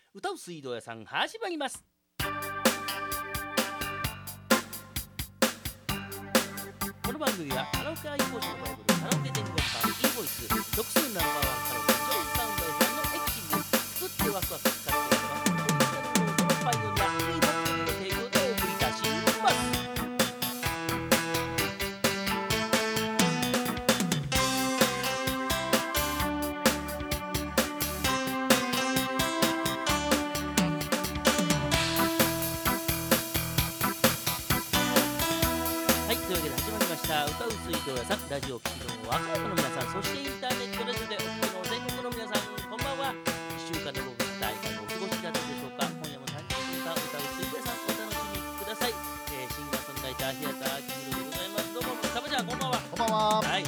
歌う水道屋さん始まります。この番組はカラオケ愛好者のバイブルカラオケ天国版 e ボイス独数ナンバーワンカラオケジョイサウンド FM のエクシング作ってワクワク使ってワクワクオリジナルノートのパイオニア e ボックスの提供でお送りいたします。はい、というわけで始まりました歌う水道屋さん、ラジオ聴きの若者の皆さん、そしてインターネットラジオでお聞きの全国の皆さん、こんばんは。1週間のご無沙汰いかがお過ごしだったでしょうか。今夜も30分間歌う水道屋さんお楽しみください。シンガーソングライター平田明宏でございます。どうもたまちゃんこんばんは。 こんばんは。 はい、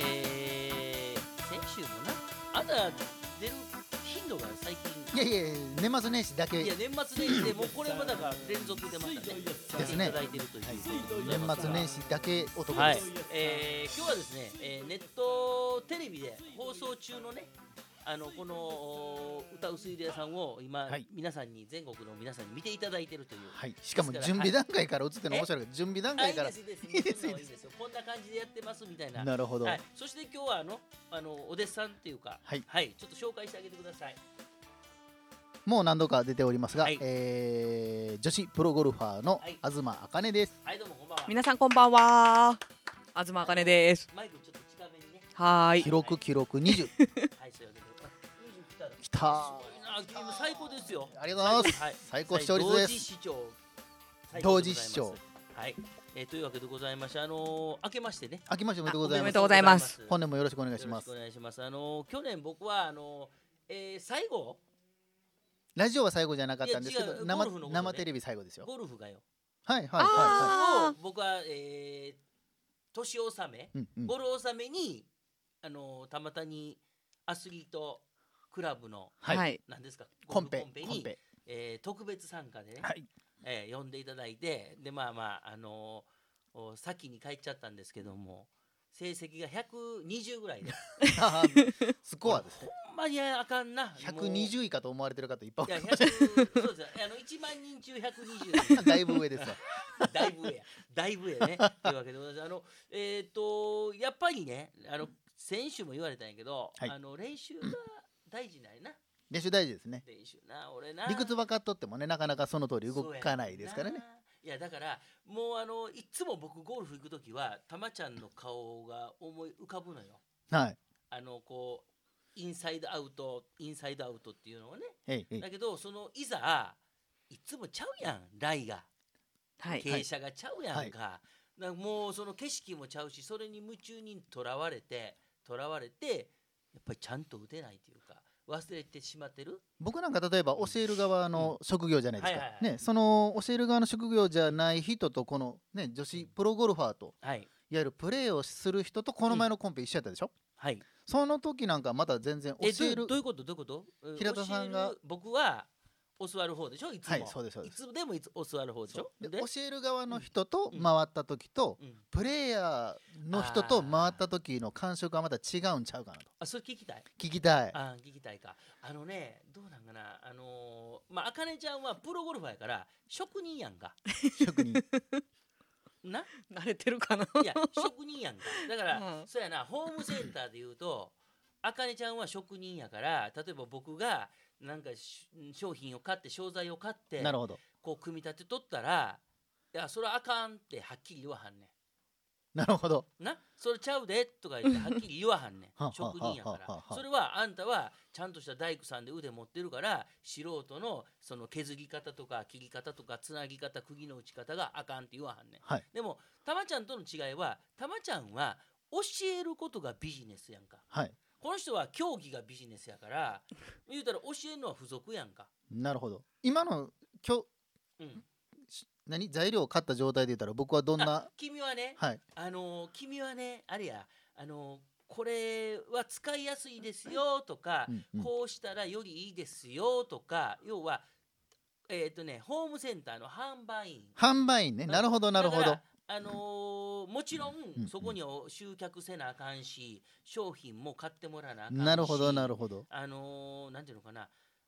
先週もなあんた出る頻度が最近いやいや、年末年始だけいや年末年始でもうこれまだが連続でまたねですねいただいているということでございますが年末年始だけお届はいけです。、 今日はですね、ネットテレビで放送中のねこの歌う水道屋さんを今、 はい皆さんに全国の皆さんに見ていただいているという、 はい、しかも準備段階から映ってるの面白いから、準備段階から。 いいですいいですいいですよ、こんな感じでやってますみたいな。 なるほど。 はい、そして今日はお弟子さんっていうか、 はいちょっと紹介してあげてください。 もう何度か出ておりますが、 はい女子プロゴルファーのはい東茜です。 はい、どうもこんばんは。 皆さんこんばんは。東茜です。 マイクちょっと近めにね。 はーい。 記録20。 はい、そういうわけで。20来たら来たー。 すごいな、ゲーム最高ですよ。 ありがとうございます。 はい、 最高視聴率です。 同時視聴。 同時視聴。 はい、というわけでございまして、明けましてね。 明けましておめでとうございますおめでとう。ございます。 本年もよろしくお願いしますよろしくお。願いします。去年僕は最後ラジオは最後じゃなかったんですけど、 いや違うゴルフのことね生テレビ最後ですよ。 ゴルフがよ。 はいはいはあー僕は年納め、 い。うんうんゴルフ納めにたまたにアスリートクラブのはいはい。 何ですかコンペゴルフにコンペ。 特別参加でね、 はい。 呼んでいただいて、で先に帰っちゃったんですけども、成績が120ぐらいでスコアですね。 ほんまにあかんな。もう 120位かと思われてる方いっぱいいやおります。 100そうです1万人中120 だいぶ上ですわ。 だいぶ上やだいぶ上やねというわけでございます。やっぱりね先週も言われたんやけど、 はい練習が大事なんやな。 練習大事ですね。 練習な、俺な理屈分かっとってもね、なかなかその通り動かないですからね。。 いやだからもういつも僕ゴルフ行くときはたまちゃんの顔が思い浮かぶのよ。 はい。 こうインサイドアウトっていうのをね。 えいえい。 だけどいざいつもちゃうやん、ライがはい。 傾斜がちゃうやんか。だからもうその景色もちゃうし、それに夢中にとらわれてやっぱりちゃんと打てないというか忘れてしまってる。 僕なんか例えば教える側の職業じゃないですかはいはいはい。 ね、その教える側の職業じゃない人とこのね女子プロゴルファーとはいいわゆるプレーをする人とこの前のコンペ一緒やったでしょ。 はい。 その時なんかまた全然教えるどういうこと平田さんが教える僕は教わる方でしょ、いつも。 はいそうですそうです。 いつでも教わる方でしょ。 で教える側の人とうん回った時とうんプレイヤーの人と回った時の感触がまた違うんちゃうかなとあ、それ聞きたい。 聞きたい。 聞きたいか。どうなんかな、あかねちゃんはプロゴルファーやから職人やんか。 職人な、 慣れてるかな。 いや職人やんか。だから、 うんそうやな、ホームセンターで言うとあかねちゃんは職人やから、例えば僕がなんか商品を買って商材を買ってなるほどこう組み立てとったら、いやそれはあかんってはっきり言わはんねなるほど。 んな。それちゃうでとか言ってはっきり言わはんねん。 は職人やかははははら。それはあんたはちゃんとした大工さんで腕持ってるから、素人のその削り方とか切り方とかつなぎ方釘の打ち方があかんって言わはんねん。 はいでもたまちゃんとの違いは、たまちゃんは教えることがビジネスやんか。 はい。 この人は競技がビジネスやから、言うたら教えるのは付属やんか。 なるほど。今のうん、 材料を買った状態で言ったら僕はどんな君はね、 はい君はね、あれや、これは使いやすいですよとか、 うんうんこうしたらよりいいですよとか、要はホームセンターの販売員。 販売員ね。なるほどなるほどだか。らもちろうんんそこに集客せなあかんし、商品も買ってもらわなあかんし、 なるほどなるほど。 なんていうのかな、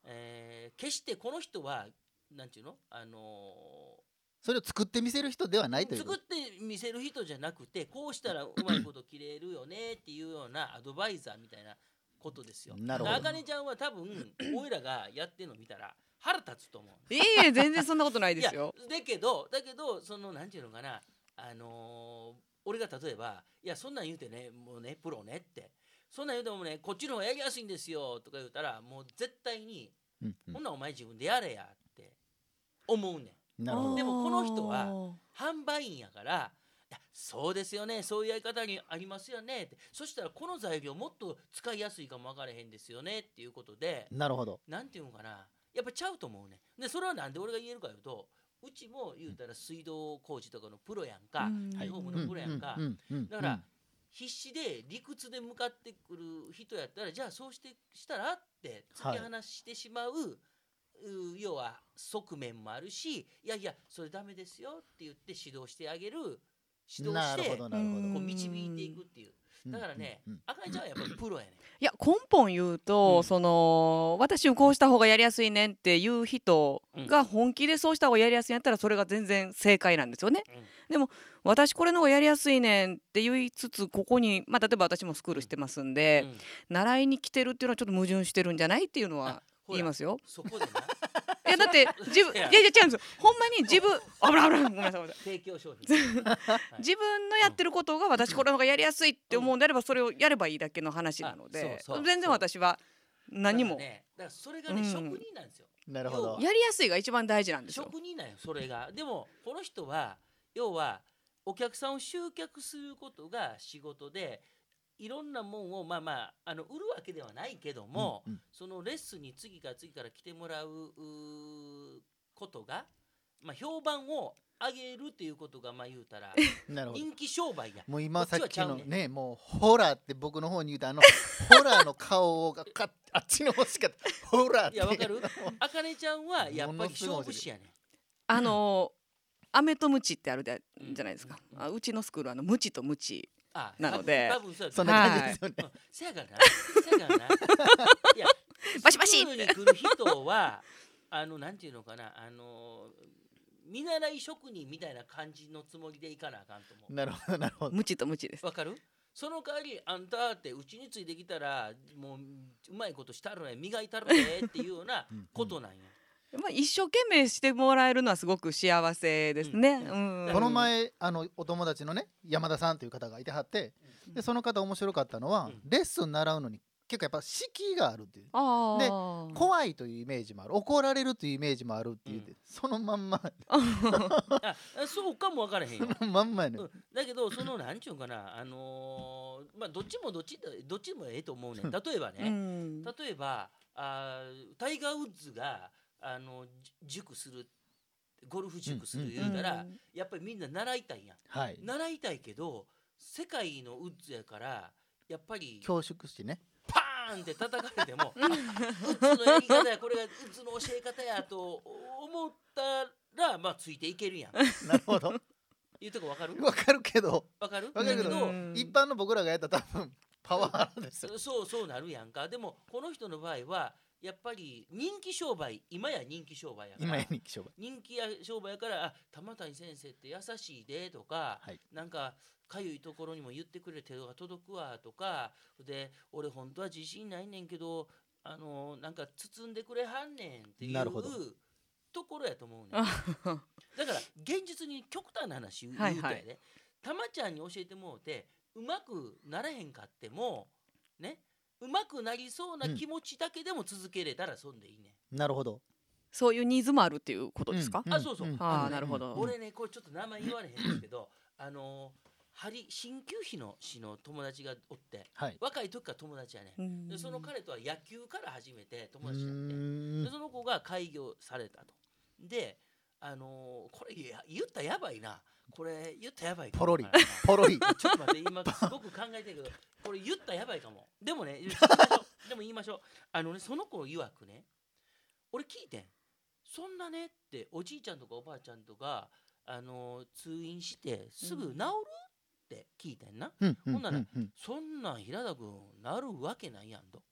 決してこの人はなんていうの、 それを作ってみせる人ではないという作ってみせる人じゃなくて、こうしたらうまいこと切れるよねっていうようなアドバイザーみたいなことですよ。 なるほど。 あかねちゃんは多分おいらがやってるの見たら腹立つと思う。 いえ全然そんなことないですよ。 だけどそのなんていうのかな、俺が例えばいやそんなん言うてね、もうねプロねってそんなん言うてもねこっちの方がやりやすいんですよとか言うたら、もう絶対に、ほんならお前自分でやれやって思うねん。 なるほど。 でもこの人は販売員やから、いやそうですよね、そういうやり方にありますよねって、そしたらこの材料もっと使いやすいかも分からへんですよねっていうことで、 なるほど。 なんていうのかな、やっぱちゃうと思うね。でそれはなんで俺が言えるかいうと、うちも言うたら水道工事とかのプロやんか、リフォームのプロやんか、だから必死で理屈で向かってくる人やったら、じゃあそうしたらって突き放してしまう、要は側面もあるし、いやいやそれダメですよって言って指導してあげる、指導してこう導いていくっていう。だからね、あかねちゃんはやっぱりプロやねん。 いや根本言うと、その私こうした方がやりやすいねんっていう人が本気でそうした方がやりやすいんやったらそれが全然正解なんですよね。でも私これの方がやりやすいねんって言いつつ、ここに、例えば私もスクールしてますんで、習いに来てるっていうのはちょっと矛盾してるんじゃないっていうのは言いますよ。 そこでないやだって自分いや違うんですよ、ほんまに自分危ないごめんなさい提供商品自分のやってることが私これの方がやりやすいって思うんであればそれをやればいいだけの話なので、全然私は何もだからそれがね、職人なんですよ。 なるほど。 やりやすいが一番大事なんですよ。 職人なんよそれが。でもこの人は要はお客さんを集客することが仕事で、いろんなもんを売るわけではないけども、そのレッスンに次から次から来てもらうことが、評判を上げるっていうことが言うたら人気商売や。 もう今さっきのね、もうホラーって僕の方に言うたホラーの顔があっちの方しかホラーって。 いやわかる。あかねちゃんはやっぱり勝負師やね。 飴とムチってあるじゃないですか。うちのスクールはムチとムチなので、 多分そんな感じですよね。 せやからな。いやバシバシスクールに来る人はなんていうのかな、見習い職人みたいな感じのつもりでいかなあかんと思う。 なるほどなるほど。 ムチとムチです。 わかる。その代わりあんたってうちについてきたらもううまいことしたるね、磨いたるねっていうようなことなんや。 一生懸命してもらえるのはすごく幸せですね。 この前お友達のね山田さんという方がいてはって、でその方面白かったのは、レッスン習うのに結構やっぱ敷居があるっていう。で怖いというイメージもある、怒られるというイメージもあるって言って、そのまんまそうかも分からへんよ。 そのまんまやね。 だけどそのなんちゅうかな、どっちもええと思うねん。例えばね、タイガー・ウッズが塾する、ゴルフ塾する言うたら、やっぱりみんな習いたいやん、習いたいけど世界のウッズやからやっぱり恐縮してね、 パーンって叩かれてもウッズのやり方や、これがウッズの教え方やと思ったらついていけるやん。 なるほど。 いうとこ分かる？ 分かるけど分かるけど、一般の僕らがやったら多分パワハラですよ。 そうなるやんか。でもこの人の場合はやっぱり人気商売、今や人気商売やから、人気商売やから、玉谷先生って優しいでとか、なんかかゆいところにも言ってくれて手が届くわとかで、俺本当は自信ないねんけどなんか包んでくれはんねんっていうところやと思うねん。だから現実に極端な話言うてやで、玉ちゃんに教えてもうてうまくならへんかってもね、うまくなりそうな気持ちだけでも続けれたらそんでいいね。 なるほど。 そういうニーズもあるっていうことですか？ そうそう。 なるほど。 俺ね、これちょっと名前言われへんですけど、鍼灸師の友達がおって、若い時から友達やね。でその彼とは野球から始めて友達になって、でその子が開業されたと。でこれ言ったらやばいな。これ言ったらやばいかも。 ポロリちょっと待って、今すごく考えてるけどこれ言ったらやばいかも。でもね言いましょう。その子曰くね、俺聞いてん、そんなねっておじいちゃんとかおばあちゃんとか通院してすぐ治るって聞いてんな。ほんならそんなん平田君なるわけないやんと。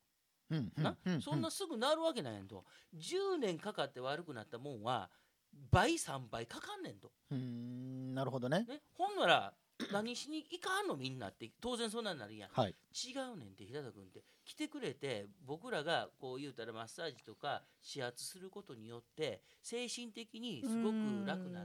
そんなすぐなるわけないやんと。10年かかって悪くなったもんは倍3倍かかんねんと。 なるほどね。 ほんなら何しに行かんのみんなって当然そんなんなるやん、 はい、 違うねんって平田君って来てくれて僕らがこう言うたらマッサージとか指圧することによって精神的にすごく楽になって、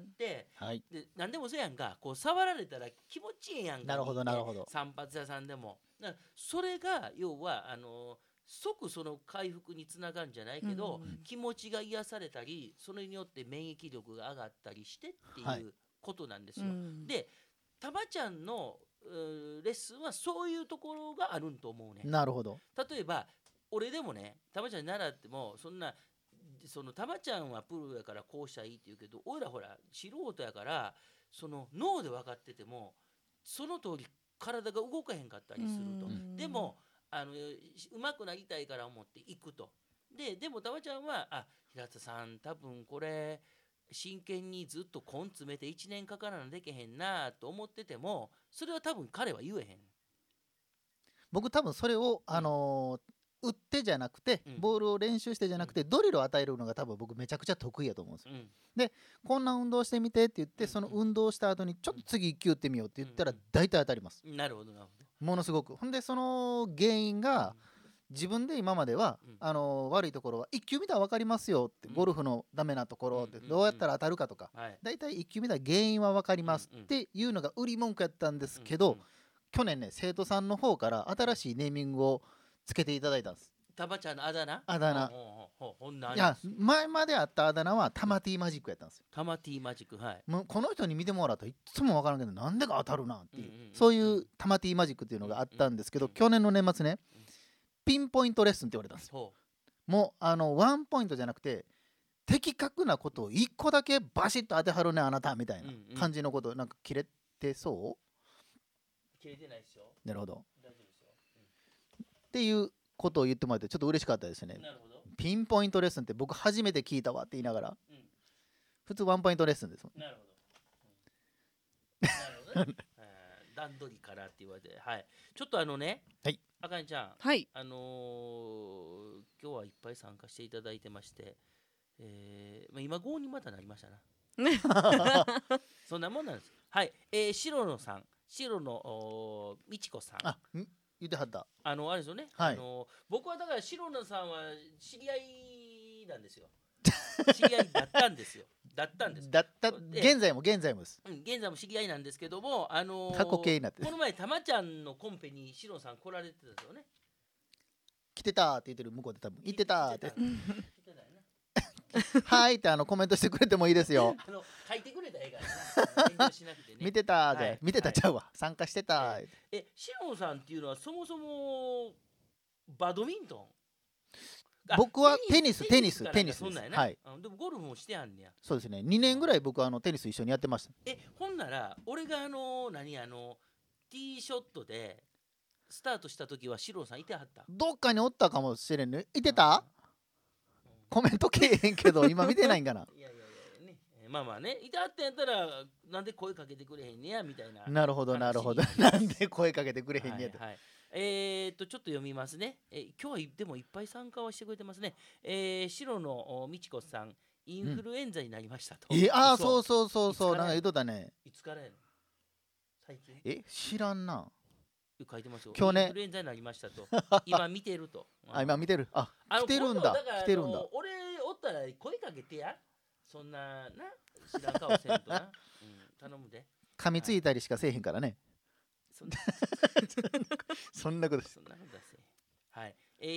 はい、 で何でもそうやんかこう触られたら気持ちいいやんか。 なるほどなるほど。 散髪屋さんでもそれが要は即その回復につながるんじゃないけど、気持ちが癒されたりそれによって免疫力が上がったりしてっていうことなんですよ、でタマちゃんのレッスンはそういうところがあるんと思うね。 なるほど。 例えば俺でもねタマちゃんに習ってもそんなタマちゃんはプロやからこうしたらいいって言うけど俺らほら素人やからその脳で分かっててもその通り体が動かへんかったりすると。でもうまくなりたいから思って行くと。でもタマちゃんは平田さん多分これ真剣にずっと根詰めて1年かからなでけへんなと思っててもそれは多分彼は言えへん。 僕多分それを打ってじゃなくて、ボールを練習してじゃなくて、ドリルを与えるのが多分僕めちゃくちゃ得意やと思うんですよ、でこんな運動してみてって言って、その運動した後にちょっと次1球打ってみようって言ったら大体当たります、 なるほどなるほど。 ものすごく。ほんでその原因が、自分で今までは、悪いところは1球見たら分かりますよって、ゴルフのダメなところってどうやったら当たるかとか、大体1球見たら原因は分かりますっていうのが売り文句やったんですけど、去年ね生徒さんの方から新しいネーミングをつけていただいたんです。 タマちゃんのあだ名。 いや前まであったあだ名はタマティーマジックやったんですよ。 タマティーマジック、はい。 もうこの人に見てもらうといつも分からんけどなんでか当たるなっていう、そういうタマティーマジックっていうのがあったんですけど、去年の年末ねピンポイントレッスンって言われたんですよ。もうワンポイントじゃなくて的確なことを1個だけバシッと当てはるねあなたみたいな感じのこと、なんか切れてそう？ 切れてないですよ。 なるほど。 大丈夫ですよ。 っていうことを言ってもらってちょっと嬉しかったですね。 なるほど。ピンポイントレッスンって僕初めて聞いたわって言いながら、普通ワンポイントレッスンですもん。なるほど。なるほどね。段取りからって言われて、はい。ちょっとね、 はい。 あかねちゃん、 はい。 今日はいっぱい参加していただいてまして、今5にまたなりましたな。そんなもんなんです。はい。白野さん、白野美智子さん。 言ってはった。 あれですよね。 はい。 僕はだから白野さんは知り合いなんですよ。知り合いだったんですよ。現在もです。現在も知り合いなんですけども、 過去形になってこの前たまちゃんのコンペに白野さん来られてたんですよね。 来てたって言ってる向こうで多分行ってたって。はいってコメントしてくれてもいいですよ。 書いてくれたらええからな。しなくてね。 見てたじゃ見てたちゃうわ。参加してた。 白野さんっていうのはそもそもバドミントン。 僕はテニスです。 はい。でもゴルフもしてやんねや。 そうですね。2年ぐらい僕はテニス一緒にやってました。 ほんなら俺がティーショットでスタートした時は白野さんいてはった。 どっかにおったかもしれんね。いてた？コメントけえへんけど今見てないんかな。 いやね。まあまあね、いてはったんやったらなんで声かけてくれへんねやみたいな。 なるほどなるほど。なんで声かけてくれへんねやと。 ちょっと読みますね。今日はでもいっぱい参加はしてくれてますね。白野美智子さん、インフルエンザになりましたと。 そうなんか言うとったね。 いつからやの？最近？ 知らんな。 書いてますよ。 今日ね。 インフルエンザになりましたと。今見てると。 今見てる。来てるんだ。 俺おったら声かけてや。そんな知らん顔せんとな。頼むで。 噛みついたりしかせえへんからね。そんなことですはい。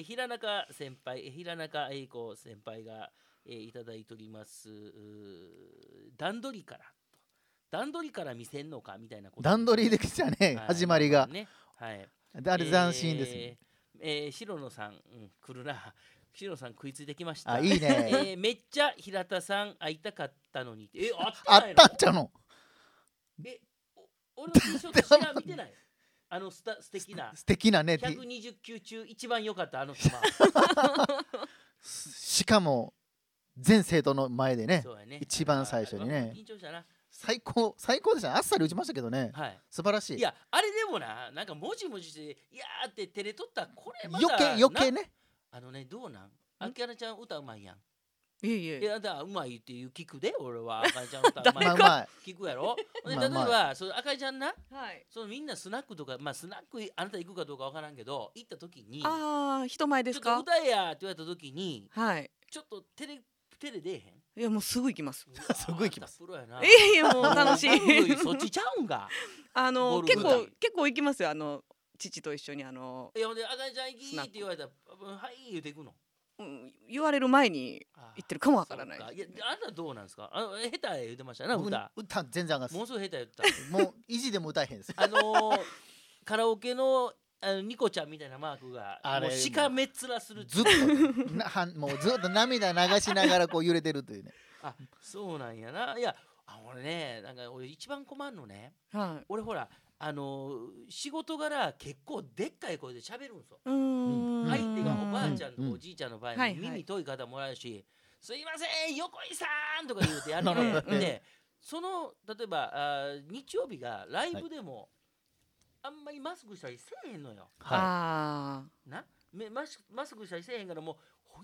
平中先輩、平中英子先輩が、いただいております段取りから見せんのかみたいなこと。 段取りできたね、始まりが。 はい。 あれ斬新ですね。 白野さん、来るな。白野さん食いついてきました。 いいね。 めっちゃ平田さん会いたかったのに。 あったんちゃうの？ 俺のティーショット知らん見てない？素敵なね。120球中一番良かった球。 しかも全生徒の前でね。一番最初にね。 緊張したな。 最高でしたね。あっさり打ちましたけどね。素晴らしい。 いやあれでもな、なんかもじもじしていやーって照れとったこれまだ余計ね。 どうなん？あきらちゃん歌うまいやん。 いえいえ。 いやだうまいっていう聞くで俺はあかりちゃん歌うまい聞くやろ。で例えばそのあかりちゃんな、そのみんなスナックとかスナックあなた行くかどうかわからんけど行った時に人前ですか？ ちょっと歌えやって言われた時にちょっとテレ出えへん？ いやもうすぐ行きます。 すぐ行きます。 プロやな。 いやもう楽しい。 そっちちゃうんか。 結構行きますよ父と一緒にいやほんであかりちゃん行きって言われたらはい言うていくの。 言われる前に言ってるかもわからない。 いやあなたどうなんですか？下手言ってましたな歌。 歌全然あかんす。 もうすぐ下手言った。 もう意地でも歌えへんです。 カラオケのニコちゃんみたいなマークがもうしかめっ面するずっともうずっと涙流しながらこう揺れてるというね。 そうなんやな。いや俺ねなんか俺一番困るのね、俺ほら仕事柄結構でっかい声で喋るんですよ。相手がおばあちゃんとおじいちゃんの場合に耳遠い方もらうし、すいません横井さんとか言うてやるので、その例えば日曜日がライブでもあんまりマスクしたりせえへんのよ。なマスクしたりせえへんからもう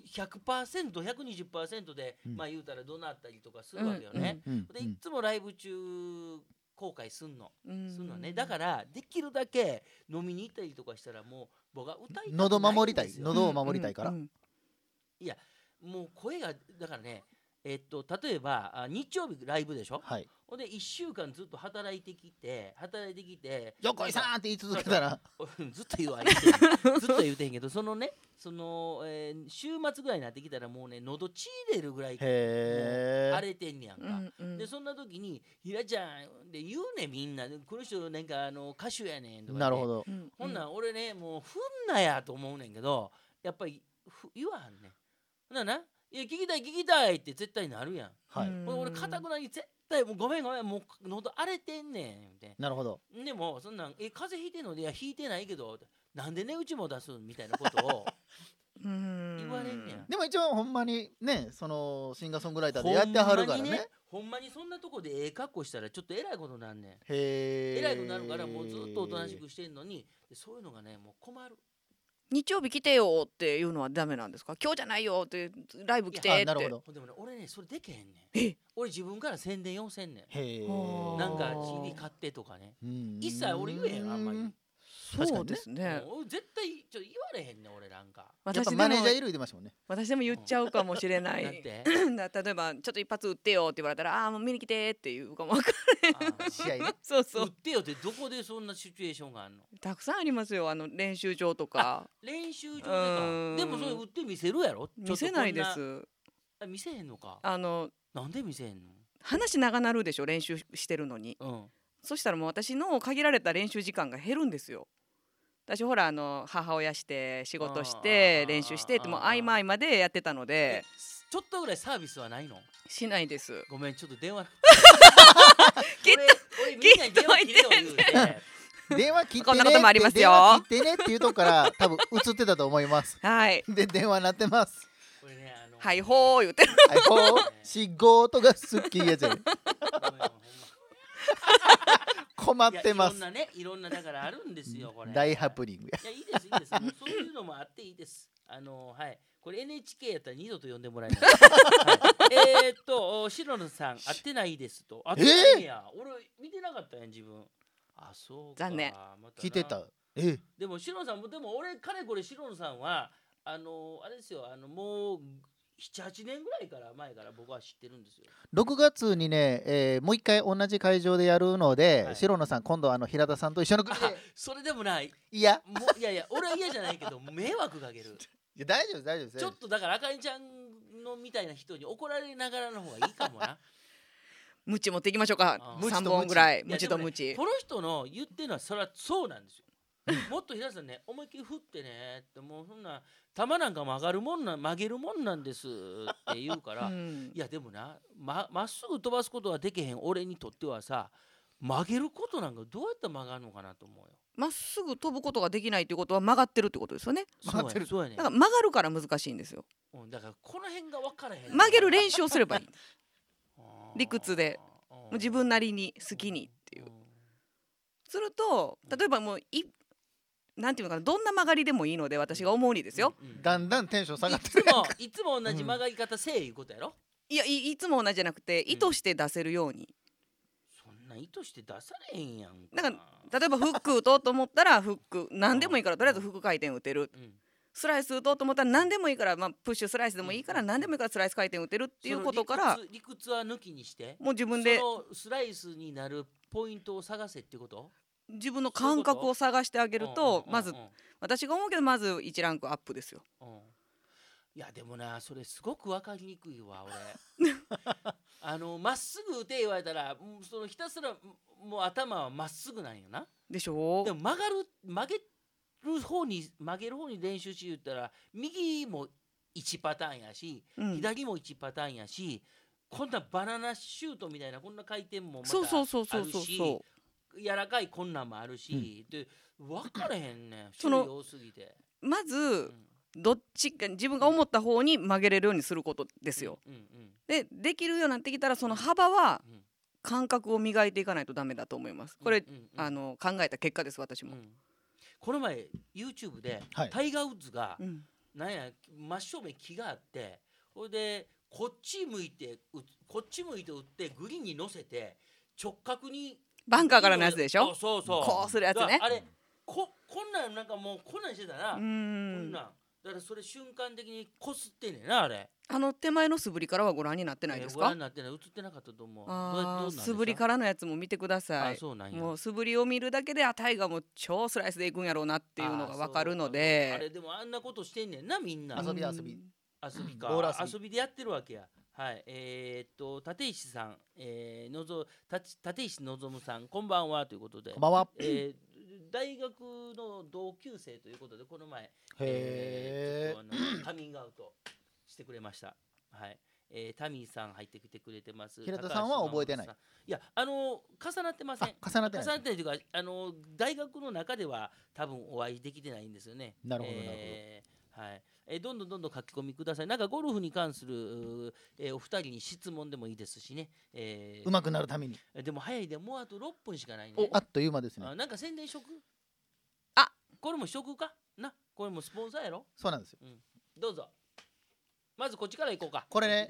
100%120% で言うたらどなったりとかするわけよね。でいつもライブ中後悔すんのね。だからできるだけ飲みに行ったりとかしたらもう僕は歌いたくないんですよ。 喉を守りたいから。 いやもう声がだからね例えば日曜日ライブでしょ。ほんで1週間ずっと働いてきて横井さんって言い続けたらずっと言うわずっと言うてんけどその週末ぐらいになってきたらもうね喉ちいれるぐらい荒れてんねやんか。でそんな時に「ひらちゃん」で言うねみんな「この人なんか歌手やねん」とか。 なるほど。 ほんなん俺ねもうふんなやと思うねんけどやっぱり言わんねん。ほんならないや聞きたいって絶対なるやん。俺固くなり絶対もうごめんもう喉荒れてんねんって。 なるほど。 でもそんなん風邪ひいてんのでいやひいてないけどなんでねうちも出すみたいなことを言われんねん。 でも一応ほんまにねそのシンガーソングライターでやってはるからね。 ほんまにそんなとこで格好したらちょっとえらいことなんねん。えらいことなるからもうずっとおとなしくしてんのにそういうのがねもう困る。 日曜日来てよっていうのはダメなんですか？今日じゃないよってライブ来てって。 なるほど。 でもね俺ねそれできへんねん。俺自分から宣伝要せんねん。なんか CD 買ってとかね一切俺言えへんあんまり。 そうですね。 絶対言われへんねん俺なんか。 やっぱマネージャーいる言ってましたもんね。 私でも言っちゃうかもしれない。例えばちょっと一発打ってよって言われたらもう見に来てっていうかも分からん。試合ね。 そうそう。 打ってよってどこでそんなシチュエーションがあるの？ たくさんありますよ練習場とか。 練習場とか。でもそれ打って見せるやろ？ 見せないです。 見せへんのか。 なんで見せへんの？ 話長なるでしょ練習してるのに。そしたらもう私の限られた練習時間が減るんですよ。私ほら母親して仕事して練習してってもう合間合間でやってたので。 ちょっとぐらいサービスはないの？ しないです。 ごめんちょっと電話俺みんなに電話切れよ言うて電話切ってねこんなこともありますよ。 電話切ってねっていうとこから多分映ってたと思います。で電話鳴ってます。 これねはいほー言ってる。 はいほー仕事が好きやじゃん。困ってます。 いろんなだからあるんですよこれ。 大ハプニングや。 いやいいですもうそういうのもあっていいです。はいこれ NHK やったら二度と呼んでもらえない。白野さん会ってないですと。会ってないんや。俺見てなかったやん自分。そうか。 残念。 聞いてた。 でも白野さんもでも俺かれこれ白野さんはあれですよもう7、8年ぐらい前から僕は知ってるんですよ。 6月にね、もう一回同じ会場でやるので、白野さん今度平田さんと一緒の組で。 それでもない。 いや俺は嫌じゃないけど迷惑かける。 いや大丈夫です。 ちょっとだからあかりちゃんのみたいな人に怒られながらの方がいいかもな。 ムチ持っていきましょうか。3本ぐらいムチとムチ。 この人の言ってるのはそれはそうなんですよ。もっと平田さんね思いっきり振ってねってもうそんな球なんか曲げるもんなんですって言うから、いやでもなまっすぐ飛ばすことはできへん俺にとってはさ曲げることなんかどうやって曲がるのかなと思うよ。 まっすぐ飛ぶことができないということは曲がってるってことですよね。 曲がってる。 そうやね。 だから曲がるから難しいんですよ。 だからこの辺が分からへん。 曲げる練習をすればいい。理屈でもう自分なりに好きにっていう。すると例えばもうなんていうのかな、どんな曲がりでもいいので、私が思うにですよ、 だんだんテンション下がってる。 いつも同じ曲がり方せえいうことやろ。 いや、いつも同じじゃなくて意図して出せるように、 そんな意図して出されへんやんか。 だから例えばフック打とうと思ったらフック何でもいいからとりあえずフック回転打てる、スライス打とうと思ったら何でもいいから、プッシュスライスでもいいから何でもいいからスライス回転打てるっていうことから、 理屈は抜きにしてもう自分でそのスライスになるポイントを探せってこと。 自分の感覚を探してあげると、まず私が思うけどまず1ランクアップですよ。 いやでもな、それすごく分かりにくいわ俺。まっすぐ打て言われたら、そのひたすらもう頭はまっすぐなんよな。 でしょ。 でも曲げる方に練習し言ったら、右も1パターンやし、左も1パターンやし、こんなバナナシュートみたいなこんな回転もまたあるし、柔らかいこんなんもあるし、で分からへんねん、種類多すぎて。 まず、どっちか自分が思った方に曲げれるようにすることですよ。できるようになってきたら、その幅は感覚を磨いていかないとダメだと思います。これ、考えた結果です、私も。 この前 YouTube で、タイガー・ウッズが、なんや真正面木があって、それでこっち向いて打ってグリーンに乗せて直角にバンカーからのやつでしょ。 そうこうするやつね。 あれこんなんかもうこんなんしてたな。こんなんだからそれ瞬間的にこすってんねんな、あれ。 手前の素振りからはご覧になってないですか。 ご覧になってない、映ってなかったと思う。 素振りからのやつも見てください。もう素振りを見るだけで、タイガーも超スライスでいくんやろうなっていうのが分かるので。 あれでもあんなことしてんねんな、みんな。 遊びか遊びでやってるわけや。はい、立石さん、立石望さん、こんばんはということで。 こんばんは。 大学の同級生ということで、この前カミングアウトしてくれました。はい、タミーさん入ってきてくれてます。 平田さんは覚えてない。 いや、重なってません。 重なってないというか、大学の中では多分お会いできてないんですよね。 なるほどなるほど。はい。どんどん書き込みください。なんかゴルフに関する、お二人に質問でもいいですしね。 うまくなるために。 でも早いで、もうあと6分しかないね。 あっという間ですね。 なんか宣伝しとく？これもしとくかな。これもスポンサーやろ。 そうなんですよ。 どうぞ。まずこっちから行こうか。 これね、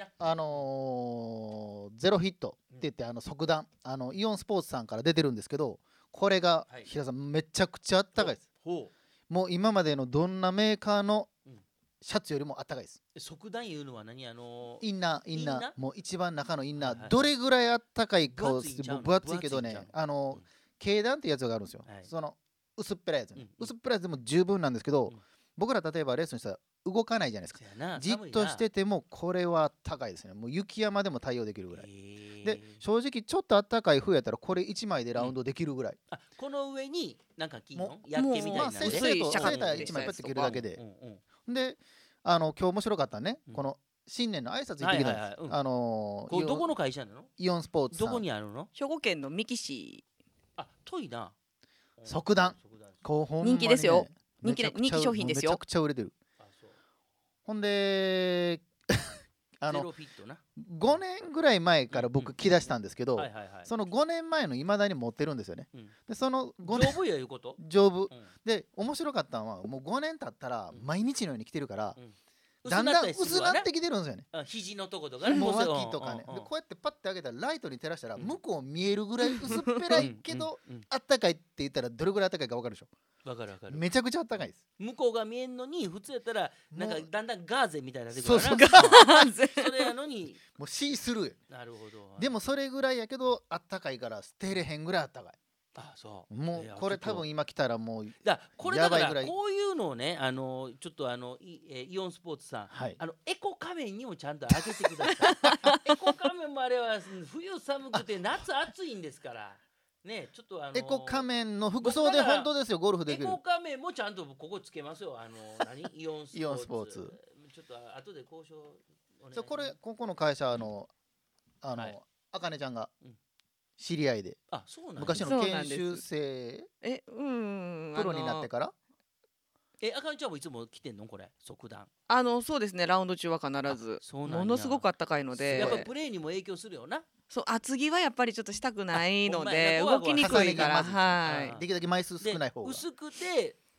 ゼロヒットって言って速弾イオンスポーツさんから出てるんですけど、これが平さんめちゃくちゃあったかいです。もう今までのどんなメーカーのシャツよりもあったかいです。 速弾いうのは何？インナーもう一番中のインナー、どれぐらいあったかいかを分厚いけどね、軽弾ってやつがあるんですよ。その薄っぺらいやつ、薄っぺらいやつでも十分なんですけど、僕ら例えばレッスンしたら動かないじゃないですか。じっとしててもこれは高いですね。もう雪山でも対応できるぐらいで、正直ちょっとあったかい冬やったらこれ1枚でラウンドできるぐらい。 この上になんか着んのやっけみたいなセーター1枚パッて着るだけで。で今日面白かったね、この新年の挨拶行ってきたんです。 どこの会社なの？ イオンスポーツさん。 どこにあるの？ 兵庫県の三木市。 遠いな。 速弾人気ですよ。人気商品ですよ。 めちゃくちゃ売れてる。ほんで5年ぐらい前から僕着出したんですけど、その5年前のいまだに持ってるんですよね。でその5年丈夫やいうこと？ 丈夫で面白かったのは、もう5年経ったら毎日のように着てるから、だんだん薄なってきてるんですよね。 肘のとことかね、 もう脇とかね。でこうやってパッて開けたらライトに照らしたら向こう見えるぐらい薄っぺらいけどあったかいって言ったらどれぐらいあったかいか分かるでしょ。 分かる。 めちゃくちゃあったかいです。 向こうが見えんのに、普通やったらなんかだんだんガーゼみたいな出てくるからな。それやのにもうシースルー。 なるほど。 でもそれぐらいやけどあったかいから捨てれへんぐらいあったかい。 そう。 もうこれ多分今来たらもうこれだからこういうのをね、ちょっとイオンスポーツさん、エコ仮面にもちゃんと開けてください。エコ仮面もあれは冬寒くて夏暑いんですからね。ちょっとエコ仮面の服装で本当ですよ、ゴルフできる。 エコ仮面もちゃんとここつけますよ。イオンスポーツ。ちょっと後で交渉お願いします。 これここの会社あかねちゃんが知り合いで、昔の研修生プロになってから。 あかねちゃんもいつも来てんのこれ速弾？ そうですね、ラウンド中は必ずものすごくあったかいので、 やっぱプレーにも影響するよな。 そう厚着はやっぱりちょっとしたくないので動きにくいから、 できるだけ枚数少ない方が。 薄くて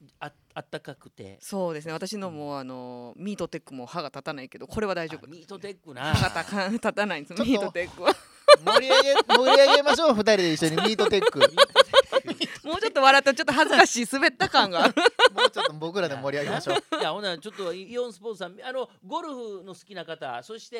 あったかくて。 そうですね。私のもミートテックも歯が立たないけど、これは大丈夫。 ミートテックな。 歯が立たないんです。ミートテックは。 盛り上げましょう、2人で一緒にミートテック。 もうちょっと笑ったらちょっと恥ずかしい滑った感がある。 もうちょっと僕らで盛り上げましょう。 いやほなちょっとイオンスポーツさんゴルフの好きな方、そして、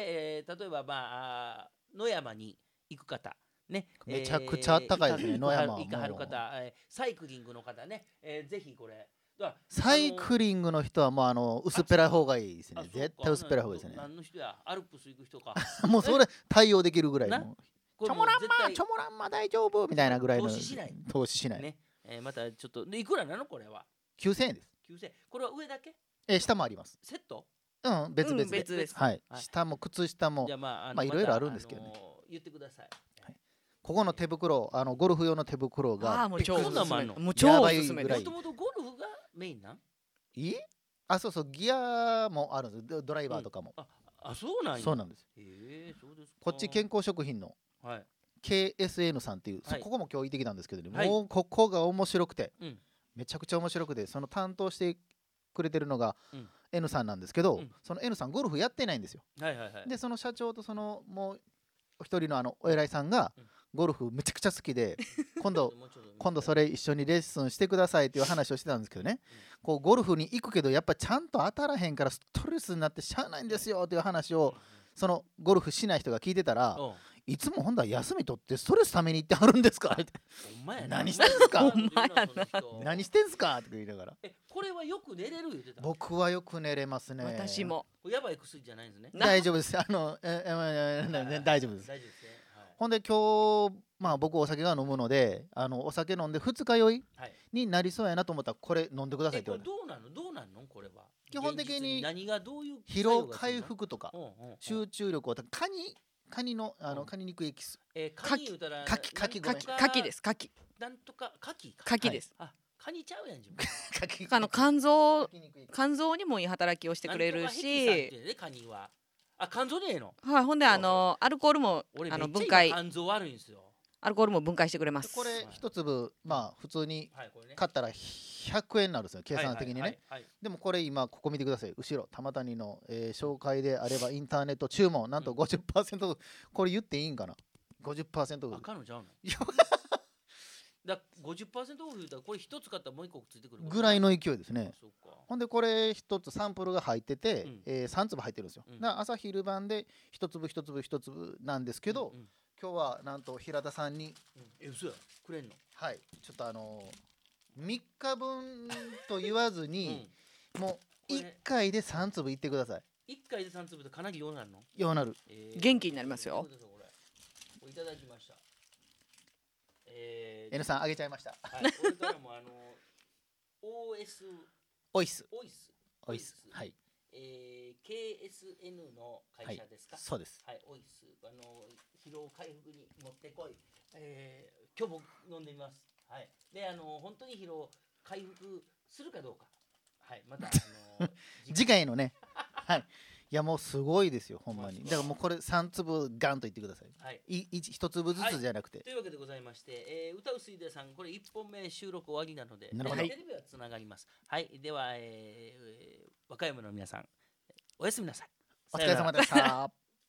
例えば野山に行く方ね、 めちゃくちゃあったかいですね、野山は。 行かはる方、サイクリングの方ね、ぜひこれ。 サイクリングの人はもう薄っぺらい方がいいですね。絶対薄っぺらい方がいいですね。 何の人や、アルプス行く人か。 もうそれ対応できるぐらいの。 ちょもらんま大丈夫みたいなぐらいの。投資しない。 ね、またちょっといくらなのこれは ？9000円です。 9000円。これは上だけ？ 下もあります。 セット？ 別々 です。 はい。下も靴下もいろいろあるんですけどね。 言ってください。 ここの手袋、ゴルフ用の手袋がもう超おすすめ。 もう超おすすめ。 もともとゴルフがメインなん？ そうそう、ギアもあるんです。ドライバーとかも。 そうなんや。 そうなんです。 そうですか。 こっち健康食品の KSN さんっていう、ここも今日行ってきたんですけどね、もうここが面白くて、めちゃくちゃ面白くて、その担当してくれてるのが N さんなんですけど、その N さんゴルフやってないんですよ。でその社長とそのもう一人のお偉いさんがゴルフめちゃくちゃ好きで、今度それ一緒にレッスンしてくださいっていう話をしてたんですけどね、こうゴルフに行くけどやっぱちゃんと当たらへんからストレスになってしゃあないんですよっていう話をそのゴルフしない人が聞いてたら、いつもほんだら休み取ってストレスために行ってはるんですかって。何してんすか何してんすかって言いながら。 これはよく寝れる言ってた。 僕はよく寝れますね。 私も。 やばい薬じゃないんですね。 大丈夫です。大丈夫です。ほんで今日僕お酒が飲むのでお酒飲んで二日酔いになりそうやなと思ったらこれ飲んでくださいって言われた。 どうなんのこれは。 基本的に何がどういう疲労回復とか集中力をカニのカニ肉エキス。 カニ言うたらカキです。カキ。 なんとかカキ。 カキです。 カニちゃうやん自分。肝臓にもいい働きをしてくれるし。 カニは。肝臓にええの。 はい、ほんでアルコールも分解。 肝臓悪いんですよ。 アルコールも分解してくれます。 これ一粒普通に買ったら100円になるんですよ、計算的にね。でもこれ今ここ見てください。後ろ玉谷の紹介であればインターネット注文なんと 50% これ言っていいんかな。 50% 赤のちゃうの。だ 50% オフ言うたらこれ一つ買ったらもう一個ついてくるぐらいの勢いですね。ほんでこれ一つサンプルが入ってて3粒入ってるんですよ。だから朝昼晩で一粒一粒一粒なんですけど、今日はなんと平田さんに嘘やくれんの。 はい、ちょっと3日分と言わずにもう1回で3粒いってください。 1回で3粒でかなりようなるの。 ようなる。 元気になりますよ。 いただきました。 N さんあげちゃいました。 はい、これからもオイスはい。 KSN の会社ですか。 そうです。 はい、オイス疲労回復に持ってこい。今日僕飲んでみます。はい。で本当に疲労回復するかどうか。はい。また次回のね。はい。いやもうすごいですよほんまに。だからもうこれ3粒ガンと言ってください。はい。1粒ずつじゃなくて。 というわけでございまして、歌う水田さんこれ1本目収録終わりなので、テレビはつながります。はい。では和歌山の皆さんおやすみなさい。 お疲れ様でした。